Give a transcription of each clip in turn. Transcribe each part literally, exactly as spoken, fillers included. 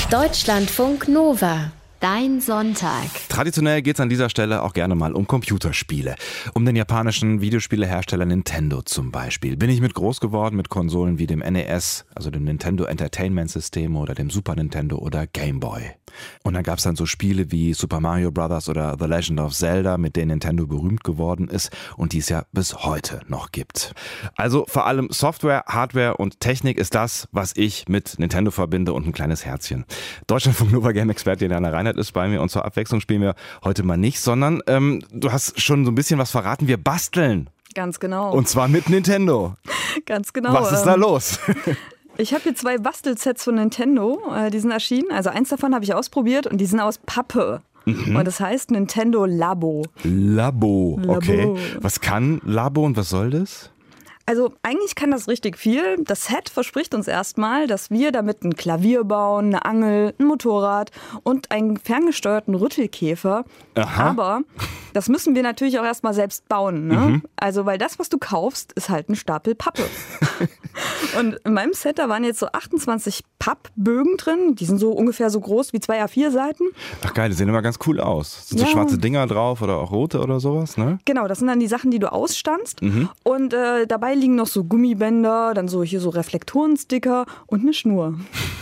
Deutschlandfunk Nova. Dein Sonntag. Traditionell geht es an dieser Stelle auch gerne mal um Computerspiele. Um den japanischen Videospielehersteller Nintendo zum Beispiel. Bin ich mit groß geworden mit Konsolen wie dem N E S, also dem Nintendo Entertainment System oder dem Super Nintendo oder Game Boy. Und dann gab es dann so Spiele wie Super Mario Bros. Oder The Legend of Zelda, mit denen Nintendo berühmt geworden ist und die es ja bis heute noch gibt. Also vor allem Software, Hardware und Technik ist das, was ich mit Nintendo verbinde und ein kleines Herzchen. Deutschlandfunk Nova Game-Expertin Jana Reinhardt ist bei mir und zur Abwechslung spielen wir heute mal nicht, sondern ähm, du hast schon so ein bisschen was verraten, wir basteln. Ganz genau. Und zwar mit Nintendo. Ganz genau. Was ist da los? Ich habe hier zwei Bastelsets von Nintendo, äh, die sind erschienen. Also eins davon habe ich ausprobiert und die sind aus Pappe. Mhm. Und das heißt Nintendo Labo. Labo, okay. Labo. Was kann Labo und was soll das? Also eigentlich kann das richtig viel. Das Set verspricht uns erstmal, dass wir damit ein Klavier bauen, eine Angel, ein Motorrad und einen ferngesteuerten Rüttelkäfer. Aha. Aber das müssen wir natürlich auch erstmal selbst bauen. Ne? Mhm. Also weil das, was du kaufst, ist halt ein Stapel Pappe. Und in meinem Set, da waren jetzt so achtundzwanzig Pappbögen drin. Die sind so ungefähr so groß wie zwei A vier Seiten. Ach geil, die sehen immer ganz cool aus. Sind ja. so schwarze Dinger drauf oder auch rote oder sowas, ne? Genau, das sind dann die Sachen, die du ausstanzt. Mhm. Und äh, dabei liegen noch so Gummibänder, dann so hier so Reflektorensticker und eine Schnur.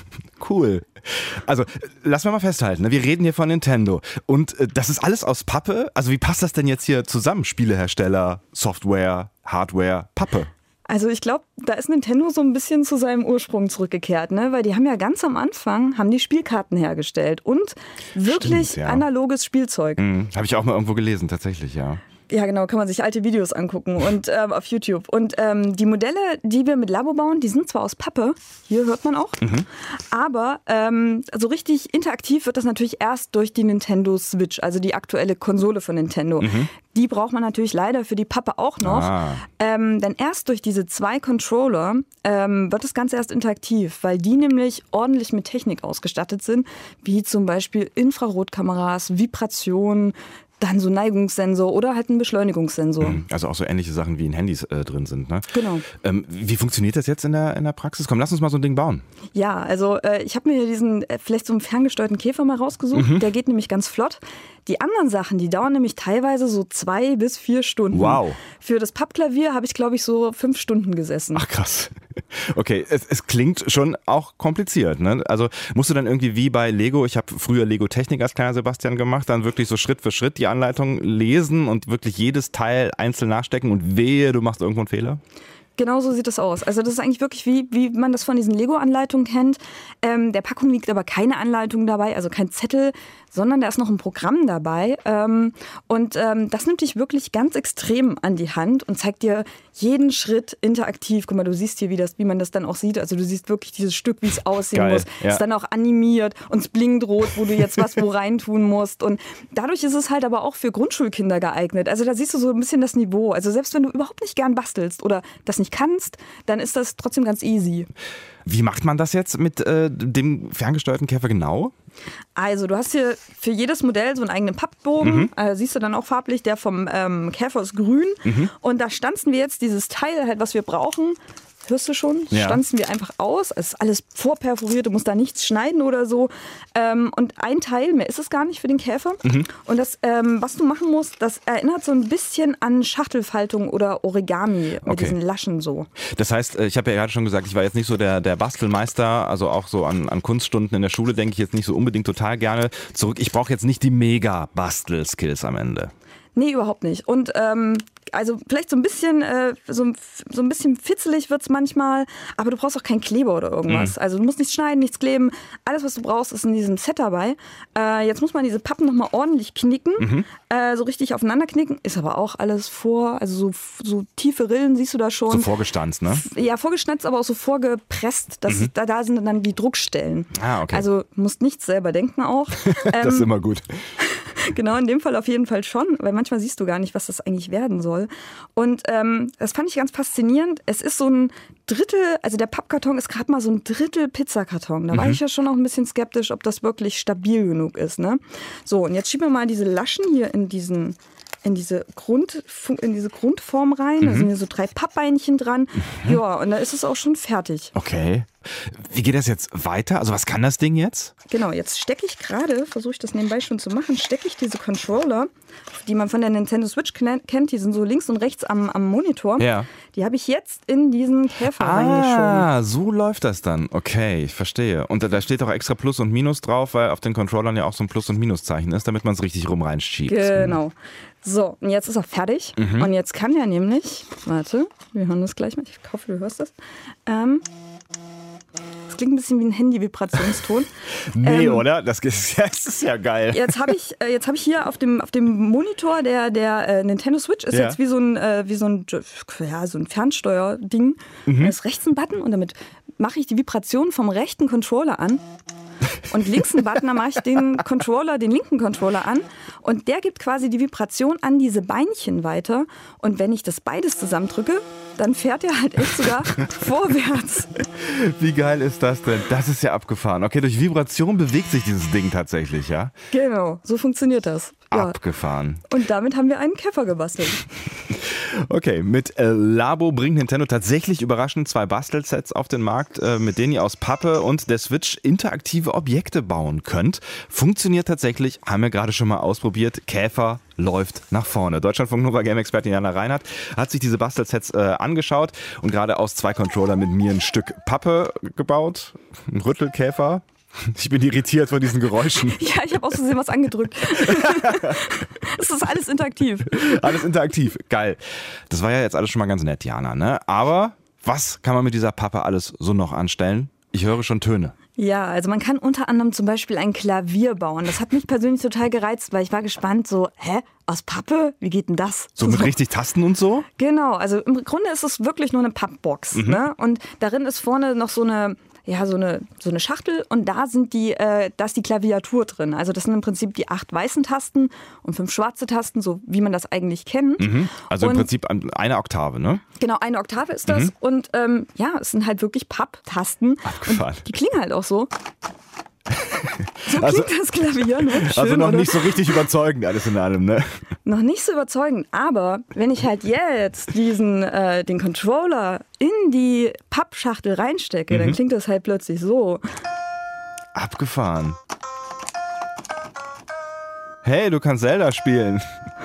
Cool. Also, lass mal mal festhalten, ne? Wir reden hier von Nintendo und äh, das ist alles aus Pappe. Also wie passt das denn jetzt hier zusammen? Spielehersteller, Software, Hardware, Pappe. Also ich glaube, da ist Nintendo so ein bisschen zu seinem Ursprung zurückgekehrt, ne? Weil die haben ja ganz am Anfang, haben die Spielkarten hergestellt und wirklich Stimmt, ja. analoges Spielzeug. Mhm. Habe ich auch mal irgendwo gelesen, tatsächlich, ja. Ja, genau, kann man sich alte Videos angucken und ähm, auf YouTube. Und ähm, die Modelle, die wir mit Labo bauen, die sind zwar aus Pappe, hier hört man auch, mhm. aber ähm, so richtig interaktiv wird das natürlich erst durch die Nintendo Switch, also die aktuelle Konsole von Nintendo. Mhm. Die braucht man natürlich leider für die Pappe auch noch. Ah. Ähm, denn erst durch diese zwei Controller ähm, wird das Ganze erst interaktiv, weil die nämlich ordentlich mit Technik ausgestattet sind, wie zum Beispiel Infrarotkameras, Vibration, dann so Neigungssensor oder halt ein Beschleunigungssensor. Also auch so ähnliche Sachen wie in Handys äh, drin sind, ne? Genau. Ähm, wie funktioniert das jetzt in der, in der Praxis? Komm, lass uns mal so ein Ding bauen. Ja, also äh, ich habe mir diesen äh, vielleicht so einen ferngesteuerten Käfer mal rausgesucht. Mhm. Der geht nämlich ganz flott. Die anderen Sachen, die dauern nämlich teilweise so zwei bis vier Stunden. Wow. Für das Pappklavier habe ich, glaube ich, so fünf Stunden gesessen. Ach krass. Okay, es, es klingt schon auch kompliziert, ne? Also musst du dann irgendwie wie bei Lego, ich habe früher Lego Technik als kleiner Sebastian gemacht, dann wirklich so Schritt für Schritt die Anleitung lesen und wirklich jedes Teil einzeln nachstecken und wehe, du machst irgendwo einen Fehler? Genau so sieht das aus. Also das ist eigentlich wirklich wie, wie man das von diesen Lego-Anleitungen kennt. Ähm, der Packung liegt aber keine Anleitung dabei, also kein Zettel, sondern da ist noch ein Programm dabei. Ähm, und ähm, das nimmt dich wirklich ganz extrem an die Hand und zeigt dir jeden Schritt interaktiv. Guck mal, du siehst hier, wie, das, wie man das dann auch sieht. Also du siehst wirklich dieses Stück, wie es aussehen Geil, muss. ja. Ist dann auch animiert und es blinkt rot, wo du jetzt was wo reintun musst. Und dadurch ist es halt aber auch für Grundschulkinder geeignet. Also da siehst du so ein bisschen das Niveau. Also selbst wenn du überhaupt nicht gern bastelst oder das nicht kannst, dann ist das trotzdem ganz easy. Wie macht man das jetzt mit äh, dem ferngesteuerten Käfer genau? Also du hast hier für jedes Modell so einen eigenen Pappbogen, mhm. äh, siehst du dann auch farblich, der vom ähm, Käfer ist grün. Mhm. Und da stanzen wir jetzt dieses Teil halt, was wir brauchen. Hörst du schon? Ja. Stanzen wir einfach aus. Es ist alles vorperforiert, du musst da nichts schneiden oder so. Ähm, und ein Teil, mehr ist es gar nicht für den Käfer. Mhm. Und das, ähm, was du machen musst, das erinnert so ein bisschen an Schachtelfaltung oder Origami mit okay. diesen Laschen so. Das heißt, ich habe ja gerade schon gesagt, ich war jetzt nicht so der, der Bastelmeister, also auch so an, an Kunststunden in der Schule denke ich jetzt nicht so unbedingt total gerne zurück. Ich brauche jetzt nicht die Mega-Bastel-Skills am Ende. Nee, überhaupt nicht. Und ähm, also vielleicht so ein bisschen äh, so, so ein bisschen fitzelig wird's manchmal, aber du brauchst auch keinen Kleber oder irgendwas. Mhm. Also du musst nichts schneiden, nichts kleben. Alles, was du brauchst, ist in diesem Set dabei. Äh, jetzt muss man diese Pappen nochmal ordentlich knicken, mhm. äh, so richtig aufeinander knicken. Ist aber auch alles vor, also so, so tiefe Rillen siehst du da schon. So vorgestanzt, ne? Ja, vorgestanzt, aber auch so vorgepresst. Das, mhm. da, da sind dann die Druckstellen. Ah, okay. Also du musst nichts selber denken auch. Das ähm, ist immer gut. Genau, in dem Fall auf jeden Fall schon, weil manchmal siehst du gar nicht, was das eigentlich werden soll. Und ähm, das fand ich ganz faszinierend. Es ist so ein Drittel, also der Pappkarton ist gerade mal so ein Drittel Pizzakarton. Da mhm. war ich ja schon noch ein bisschen skeptisch, ob das wirklich stabil genug ist. Ne? So, und jetzt schieben wir mal diese Laschen hier in diesen... In diese, Grund, in diese Grundform rein. Mhm. Da sind hier so drei Pappbeinchen dran. Mhm. Ja, und da ist es auch schon fertig. Okay. Wie geht das jetzt weiter? Also was kann das Ding jetzt? Genau, jetzt stecke ich gerade, versuche ich das nebenbei schon zu machen, stecke ich diese Controller, die man von der Nintendo Switch kennt, die sind so links und rechts am, am Monitor. Ja. Die habe ich jetzt in diesen Käfer ah, reingeschoben. Ah, so läuft das dann. Okay, ich verstehe. Und da, da steht auch extra Plus und Minus drauf, weil auf den Controllern ja auch so ein Plus- und Minuszeichen ist, damit man es richtig rum reinschiebt. Genau. So, und jetzt ist er fertig. Mhm. Und jetzt kann er nämlich, warte, wir hören das gleich mal, ich hoffe, du hörst das. Ähm, das klingt ein bisschen wie ein Handy-Vibrationston. nee, ähm, oder? Das ist, das ist ja geil. Jetzt habe ich, äh, hab ich hier auf dem, auf dem Monitor der, der äh, Nintendo Switch, ist ja. jetzt wie so ein, äh, wie so ein, ja, so ein Fernsteuerding. Mhm. Da ist rechts ein Button und damit mache ich die Vibration vom rechten Controller an. Und links einen Button, da mache ich den Controller, den linken Controller an und der gibt quasi die Vibration an diese Beinchen weiter und wenn ich das beides zusammendrücke, dann fährt er halt echt sogar vorwärts. Wie geil ist das denn? Das ist ja abgefahren. Okay, durch Vibration bewegt sich dieses Ding tatsächlich, ja? Genau, so funktioniert das. Ja. Abgefahren. Und damit haben wir einen Käfer gebastelt. Okay, mit äh, Labo bringt Nintendo tatsächlich überraschend zwei Bastelsets auf den Markt, äh, mit denen ihr aus Pappe und der Switch interaktive Objekte bauen könnt. Funktioniert tatsächlich, haben wir gerade schon mal ausprobiert. Käfer läuft nach vorne. Deutschlandfunk Nova Game-Expertin Jana Reinhardt hat sich diese Bastelsets äh, angeschaut und gerade aus zwei Controllern mit mir ein Stück Pappe gebaut. Ein Rüttelkäfer. Ich bin irritiert von diesen Geräuschen. Ja, ich habe aus Versehen was angedrückt. Es ist alles interaktiv. Alles interaktiv, geil. Das war ja jetzt alles schon mal ganz nett, Jana, ne? Aber was kann man mit dieser Pappe alles so noch anstellen? Ich höre schon Töne. Ja, also man kann unter anderem zum Beispiel ein Klavier bauen. Das hat mich persönlich total gereizt, weil ich war gespannt, so, hä, aus Pappe? Wie geht denn das? So mit so. richtig Tasten und so? Genau, also im Grunde ist es wirklich nur eine Pappbox. Mhm. Ne? Und darin ist vorne noch so eine... Ja, so eine, so eine Schachtel und da sind die, äh, da ist die Klaviatur drin. Also das sind im Prinzip die acht weißen Tasten und fünf schwarze Tasten, so wie man das eigentlich kennt. Mhm. Also und im Prinzip eine Oktave, ne? Genau, eine Oktave ist das. Mhm. Und ähm, ja, es sind halt wirklich Papptasten. Abgefahren. Und die klingen halt auch so. So also, klingt das Klavier, ne? Schön, also noch oder? nicht so richtig überzeugend alles in allem, ne? Noch nicht so überzeugend, aber wenn ich halt jetzt diesen, äh, den Controller in die Pappschachtel reinstecke, mhm. dann klingt das halt plötzlich so. Abgefahren. Hey, du kannst Zelda spielen.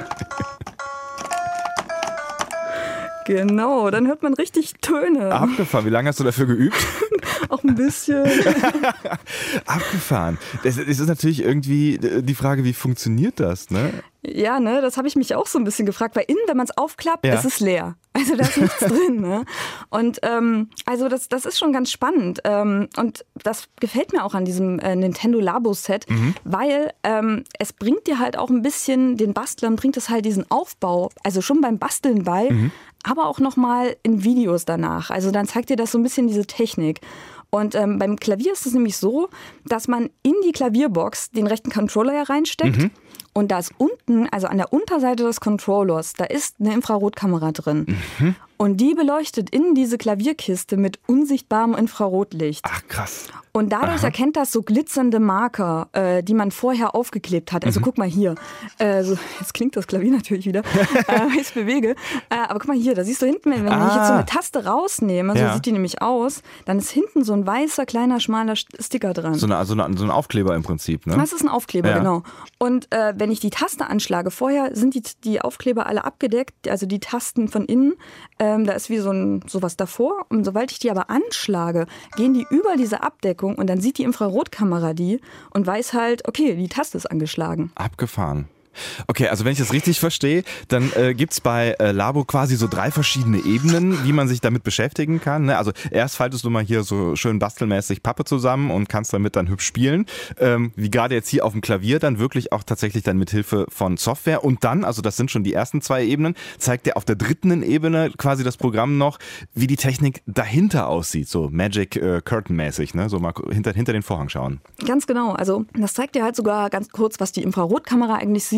Genau, dann hört man richtig Töne. Abgefahren. Wie lange hast du dafür geübt? Auch ein bisschen. Abgefahren. Es ist natürlich irgendwie die Frage, wie funktioniert das, ne? Ja, ne, das habe ich mich auch so ein bisschen gefragt, weil innen, wenn man es aufklappt, ja. ist es leer. Also da ist nichts drin, ne? Und ähm, also das, das ist schon ganz spannend. Ähm, und das gefällt mir auch an diesem äh, Nintendo Labo-Set, mhm. weil ähm, es bringt dir halt auch ein bisschen, den Bastlern bringt es halt diesen Aufbau, also schon beim Basteln bei, mhm. aber auch nochmal in Videos danach. Also dann zeigt dir das so ein bisschen diese Technik. Und ähm, beim Klavier ist es nämlich so, dass man in die Klavierbox den rechten Controller ja reinsteckt. Mhm. Und da ist unten, also an der Unterseite des Controllers, da ist eine Infrarotkamera drin. Mhm. Und die beleuchtet in diese Klavierkiste mit unsichtbarem Infrarotlicht. Ach, krass. Und dadurch Aha. erkennt das so glitzernde Marker, äh, die man vorher aufgeklebt hat. Also mhm. guck mal hier. Äh, so, jetzt klingt das Klavier natürlich wieder, äh, ich es bewege. Äh, aber guck mal hier, da siehst du hinten, wenn, wenn ah. ich jetzt so eine Taste rausnehme, so ja. sieht die nämlich aus, dann ist hinten so ein weißer, kleiner, schmaler Sticker dran. So, eine, also eine, so ein Aufkleber im Prinzip, ne? Das ist ein Aufkleber, ja. genau. Und äh, wenn ich die Taste anschlage, vorher sind die, die Aufkleber alle abgedeckt, also die Tasten von innen, ähm, da ist wie so ein sowas davor. Und sobald ich die aber anschlage, gehen die über diese Abdeckung und dann sieht die Infrarotkamera die und weiß halt, okay, die Taste ist angeschlagen. Abgefahren. Okay, also wenn ich das richtig verstehe, dann äh, gibt es bei äh, Labo quasi so drei verschiedene Ebenen, wie man sich damit beschäftigen kann. Ne? Also erst faltest du mal hier so schön bastelmäßig Pappe zusammen und kannst damit dann hübsch spielen. Ähm, wie gerade jetzt hier auf dem Klavier, dann wirklich auch tatsächlich dann mit Hilfe von Software. Und dann, also das sind schon die ersten zwei Ebenen, zeigt dir auf der dritten Ebene quasi das Programm noch, wie die Technik dahinter aussieht. So Magic äh, Curtain-mäßig, ne? So mal hinter, hinter den Vorhang schauen. Ganz genau. Also das zeigt dir halt sogar ganz kurz, was die Infrarotkamera eigentlich sieht.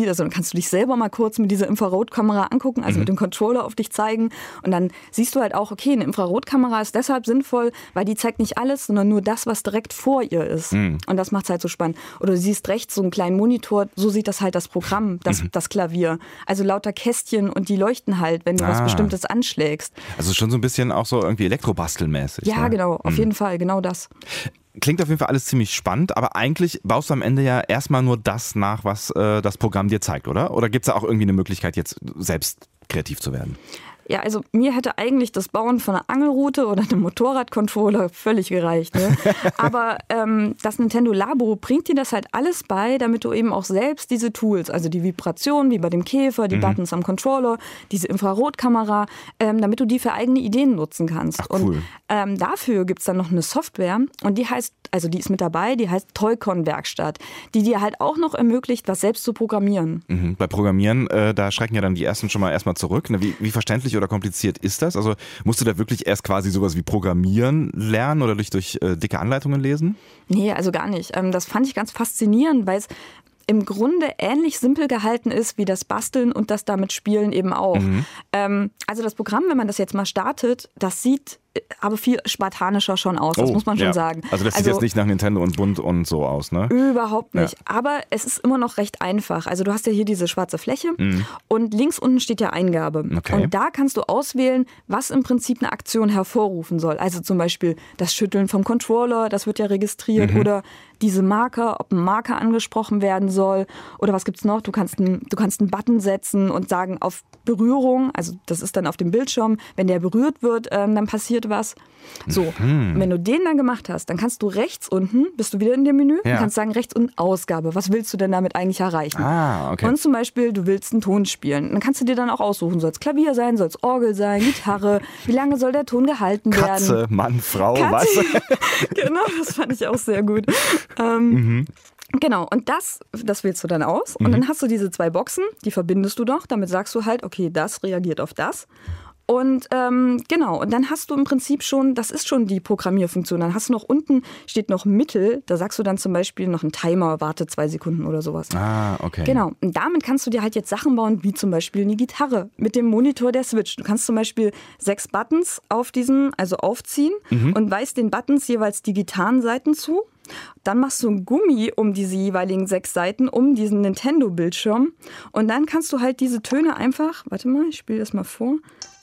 sieht. Also dann kannst du dich selber mal kurz mit dieser Infrarotkamera angucken, also mhm. mit dem Controller auf dich zeigen. Und dann siehst du halt auch, okay, eine Infrarotkamera ist deshalb sinnvoll, weil die zeigt nicht alles, sondern nur das, was direkt vor ihr ist. Mhm. Und das macht es halt so spannend. Oder du siehst rechts so einen kleinen Monitor, so sieht das halt das Programm, das, mhm. das Klavier. Also lauter Kästchen und die leuchten halt, wenn du ah. was Bestimmtes anschlägst. Also schon so ein bisschen auch so irgendwie Elektrobastelmäßig. Ja, ne? genau, auf mhm. jeden Fall, genau das. Klingt auf jeden Fall alles ziemlich spannend, aber eigentlich baust du am Ende ja erstmal nur das nach, was äh, das Programm dir zeigt, oder? Oder gibt es da auch irgendwie eine Möglichkeit, jetzt selbst kreativ zu werden? Ja, also mir hätte eigentlich das Bauen von einer Angelrute oder einem Motorradcontroller völlig gereicht. Ne? Aber ähm, das Nintendo Labo bringt dir das halt alles bei, damit du eben auch selbst diese Tools, also die Vibration wie bei dem Käfer, die mhm. Buttons am Controller, diese Infrarotkamera, ähm, damit du die für eigene Ideen nutzen kannst. Ach, cool. Und ähm, dafür gibt es dann noch eine Software und die heißt, also die ist mit dabei, die heißt Toycon Werkstatt, die dir halt auch noch ermöglicht, was selbst zu programmieren. Mhm. Bei Programmieren, äh, da schrecken ja dann die ersten schon mal erstmal zurück. Ne? Wie, wie verständlich oder kompliziert ist das? Also musst du da wirklich erst quasi sowas wie Programmieren lernen oder durch, durch äh, dicke Anleitungen lesen? Nee, also gar nicht. Ähm, das fand ich ganz faszinierend, weil es im Grunde ähnlich simpel gehalten ist wie das Basteln und das damit Spielen eben auch. Mhm. Ähm, also das Programm, wenn man das jetzt mal startet, das sieht aber viel spartanischer schon aus, das oh, muss man schon ja. sagen. Also das sieht also, jetzt nicht nach Nintendo und bunt und so aus, ne? Überhaupt nicht. Ja. Aber es ist immer noch recht einfach. Also du hast ja hier diese schwarze Fläche mhm. und links unten steht ja Eingabe. Okay. Und da kannst du auswählen, was im Prinzip eine Aktion hervorrufen soll. Also zum Beispiel das Schütteln vom Controller, das wird ja registriert. Mhm. Oder diese Marker, ob ein Marker angesprochen werden soll. Oder was gibt's noch? Du kannst, ein, du kannst einen Button setzen und sagen auf Berührung, also das ist dann auf dem Bildschirm, wenn der berührt wird, ähm, dann passiert was. So, mhm. wenn du den dann gemacht hast, dann kannst du rechts unten, bist du wieder in dem Menü, ja. und kannst sagen, rechts unten Ausgabe. Was willst du denn damit eigentlich erreichen? Ah, okay. Und zum Beispiel, du willst einen Ton spielen. Dann kannst du dir dann auch aussuchen, soll es Klavier sein, soll es Orgel sein, Gitarre, wie lange soll der Ton gehalten werden? Katze, Mann, Frau, Katze. was? Genau, das fand ich auch sehr gut. Ähm, mhm. Genau, und das, das wählst du dann aus. Und mhm. dann hast du diese zwei Boxen, die verbindest du doch. Damit sagst du halt, okay, das reagiert auf das. Und ähm, genau, und dann hast du im Prinzip schon, das ist schon die Programmierfunktion. Dann hast du noch unten, steht noch Mittel, da sagst du dann zum Beispiel noch einen Timer, warte zwei Sekunden oder sowas. Ah, okay. Genau, und damit kannst du dir halt jetzt Sachen bauen, wie zum Beispiel eine Gitarre mit dem Monitor der Switch. Du kannst zum Beispiel sechs Buttons auf diesen, also aufziehen mhm. und weist den Buttons jeweils die Gitarrenseiten zu. Dann machst du ein Gummi um diese jeweiligen sechs Seiten, um diesen Nintendo-Bildschirm. Und dann kannst du halt diese Töne einfach, warte mal, ich spiele das mal vor.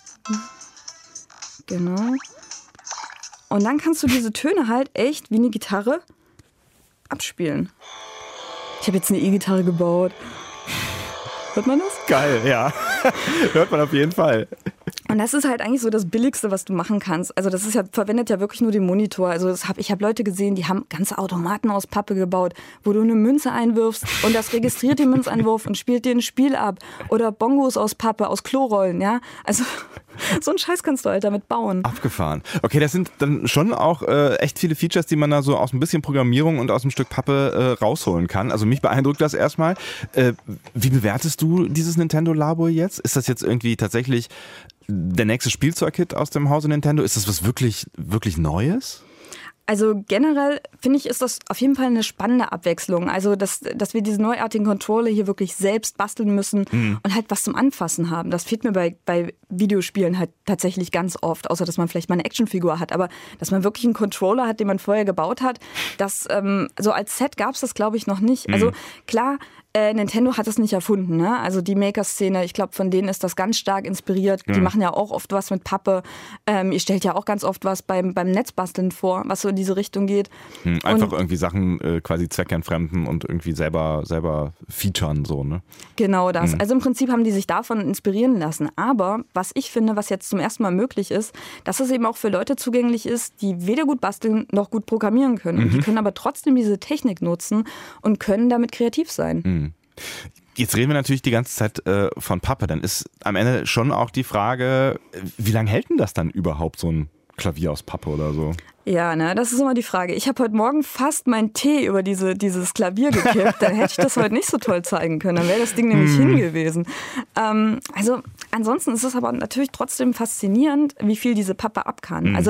Genau. Und dann kannst du diese Töne halt echt wie eine Gitarre abspielen. Ich habe jetzt eine E-Gitarre gebaut. Hört man das? Geil, ja. Hört man auf jeden Fall. Und das ist halt eigentlich so das Billigste, was du machen kannst. Also das ist ja, verwendet ja wirklich nur den Monitor. Also das hab, ich habe Leute gesehen, die haben ganze Automaten aus Pappe gebaut, wo du eine Münze einwirfst und das registriert den Münzeinwurf und spielt dir ein Spiel ab. Oder Bongos aus Pappe, aus Klorollen, ja. Also so einen Scheiß kannst du halt damit bauen. Abgefahren. Okay, das sind dann schon auch äh, echt viele Features, die man da so aus ein bisschen Programmierung und aus einem Stück Pappe äh, rausholen kann. Also mich beeindruckt das erstmal. Äh, wie bewertest du dieses Nintendo Labo jetzt? Ist das jetzt irgendwie tatsächlich der nächste Spielzeug-Hit aus dem Hause Nintendo? Ist das was wirklich, wirklich Neues? Also generell finde ich, ist das auf jeden Fall eine spannende Abwechslung. Also, dass, dass wir diese neuartigen Controller hier wirklich selbst basteln müssen mhm. und halt was zum Anfassen haben. Das fehlt mir bei, bei Videospielen halt tatsächlich ganz oft, außer dass man vielleicht mal eine Actionfigur hat. Aber dass man wirklich einen Controller hat, den man vorher gebaut hat, das ähm, so als Set gab es das, glaube ich, noch nicht. Mhm. Also klar, Äh, Nintendo hat das nicht erfunden, ne? Also die Maker-Szene, ich glaube, von denen ist das ganz stark inspiriert. Die mhm. machen ja auch oft was mit Pappe. Ähm, ihr stellt ja auch ganz oft was beim, beim Netzbasteln vor, was so in diese Richtung geht. Mhm, einfach und, irgendwie Sachen äh, quasi zweckentfremden und irgendwie selber, selber featuren, so, ne? Genau das. Mhm. Also im Prinzip haben die sich davon inspirieren lassen. Aber was ich finde, was jetzt zum ersten Mal möglich ist, dass es eben auch für Leute zugänglich ist, die weder gut basteln noch gut programmieren können. Mhm. Die können aber trotzdem diese Technik nutzen und können damit kreativ sein. Mhm. Jetzt reden wir natürlich die ganze Zeit äh, von Pappe. Dann ist am Ende schon auch die Frage, wie lange hält denn das dann überhaupt, so ein Klavier aus Pappe oder so? Ja, ne, das ist immer die Frage. Ich habe heute Morgen fast meinen Tee über diese, dieses Klavier gekippt. Dann hätte ich das heute nicht so toll zeigen können. Dann wäre das Ding nämlich hin gewesen. Ähm, also ansonsten ist es aber natürlich trotzdem faszinierend, wie viel diese Pappe ab kann. Mhm. Also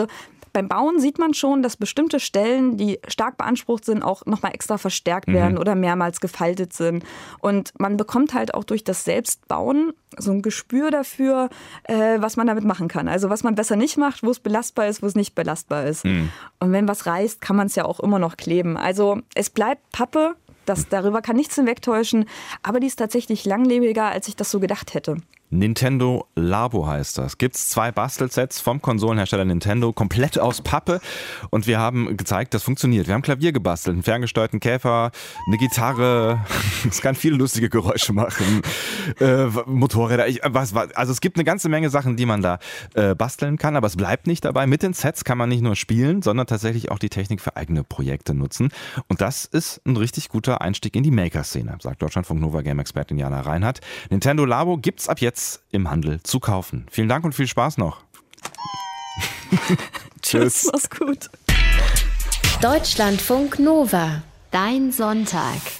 beim Bauen sieht man schon, dass bestimmte Stellen, die stark beansprucht sind, auch nochmal extra verstärkt werden mhm. oder mehrmals gefaltet sind. Und man bekommt halt auch durch das Selbstbauen so ein Gespür dafür, äh, was man damit machen kann. Also was man besser nicht macht, wo es belastbar ist, wo es nicht belastbar ist. Mhm. Und wenn was reißt, kann man es ja auch immer noch kleben. Also es bleibt Pappe, das, darüber kann nichts hinwegtäuschen, aber die ist tatsächlich langlebiger, als ich das so gedacht hätte. Nintendo Labo heißt das. Gibt's zwei Bastelsets vom Konsolenhersteller Nintendo, komplett aus Pappe. Und wir haben gezeigt, das funktioniert. Wir haben Klavier gebastelt, einen ferngesteuerten Käfer, eine Gitarre. Es kann viele lustige Geräusche machen. Äh, Motorräder. Ich, was, was, also es gibt eine ganze Menge Sachen, die man da äh, basteln kann. Aber es bleibt nicht dabei. Mit den Sets kann man nicht nur spielen, sondern tatsächlich auch die Technik für eigene Projekte nutzen. Und das ist ein richtig guter Einstieg in die Maker-Szene, sagt Deutschlandfunk Nova Game-Expertin Jana Reinhardt. Nintendo Labo gibt's ab jetzt im Handel zu kaufen. Vielen Dank und viel Spaß noch. Tschüss, mach's gut. Deutschlandfunk Nova, dein Sonntag.